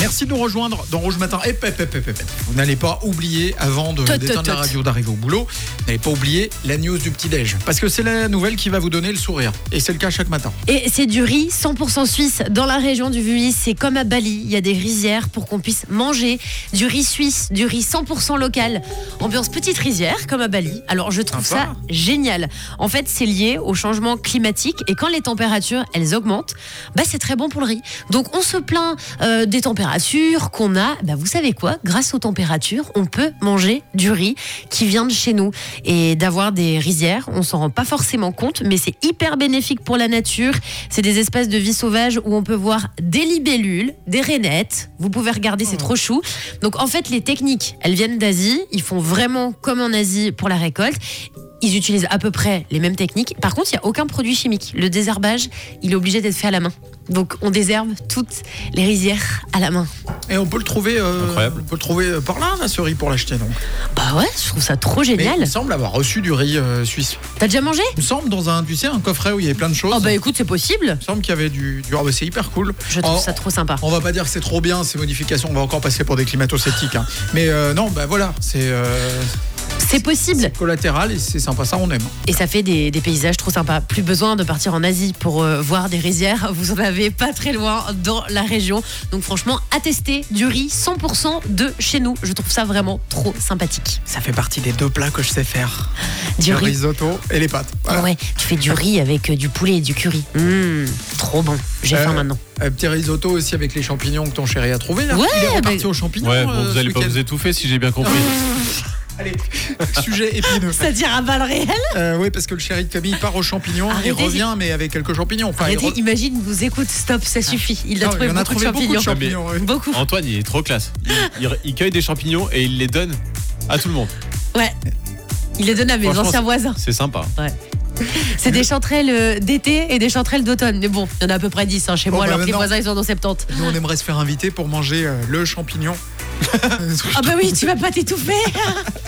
Merci de nous rejoindre dans Rouge Matin. Et vous n'allez pas oublier, avant d'éteindre la radio, d'arriver au boulot, vous n'allez pas oublier la news du petit-déj. Parce que c'est la nouvelle qui va vous donner le sourire. Et c'est le cas chaque matin. Et c'est du riz 100% suisse dans la région du Vuis. C'est comme à Bali. Il y a des rizières pour qu'on puisse manger du riz suisse, du riz 100% local. Ambiance petite rizière comme à Bali. Alors je trouve ça génial. En fait, c'est lié au changement climatique. Et quand les températures, elles augmentent, c'est très bon pour le riz. Donc on se plaint des températures qu'on a. Vous savez quoi ? Grâce aux températures, on peut manger du riz qui vient de chez nous. Et d'avoir des rizières, on s'en rend pas forcément compte, mais c'est hyper bénéfique pour la nature. C'est des espaces de vie sauvage où on peut voir des libellules, des rainettes. Vous pouvez regarder, c'est trop chou. Donc en fait, les techniques, elles viennent d'Asie. Ils font vraiment comme en Asie pour la récolte. Ils utilisent à peu près les mêmes techniques. Par contre, il n'y a aucun produit chimique. Le désherbage, il est obligé d'être fait à la main. Donc, on désherbe toutes les rizières à la main. Et on peut le trouver, incroyable. On peut le trouver par là, ce riz, pour l'acheter, donc. Ouais, je trouve ça trop génial. Mais il me semble avoir reçu du riz suisse. T'as déjà mangé ? Il me semble dans un coffret où il y avait plein de choses. Écoute, c'est possible. Il me semble qu'il y avait du c'est hyper cool. Je trouve ça trop sympa. On va pas dire que c'est trop bien, ces modifications. On va encore passer pour des climato-sceptiques. Mais non, voilà, c'est possible. C'est collatéral et c'est sympa, ça on aime. Et ça fait des paysages trop sympas. Plus besoin de partir en Asie pour voir des rizières. Vous en avez pas très loin dans la région. Donc franchement, à tester du riz 100% de chez nous. Je trouve ça vraiment trop sympathique. Ça fait partie des 2 plats que je sais faire. Du riz. Risotto et les pâtes. Voilà. Ouais, tu fais du riz avec du poulet et du curry. Trop bon. J'ai faim maintenant. Un petit risotto aussi avec les champignons que ton chéri a trouvé là. Ouais, il est reparti aux champignons. Ouais, vous allez pas vous étouffer si j'ai bien compris. Allez, sujet épineux. C'est-à-dire à balles réelles. Oui, parce que le chéri de Camille part aux champignons. Arrêtez, il revient, mais avec quelques champignons. Arrêtez, imagine, il nous écoute. Stop, ça suffit. Il a trouvé beaucoup de champignons. Beaucoup. Antoine, il est trop classe. Il cueille des champignons et il les donne à tout le monde. Ouais. Il les donne à mes anciens voisins. C'est sympa. Ouais. C'est des chanterelles d'été et des chanterelles d'automne. Mais bon, il y en a à peu près 10 chez moi, alors que les voisins, ils sont dans 70. Nous, on aimerait se faire inviter pour manger le champignon. Oui, tu vas pas t'étouffer.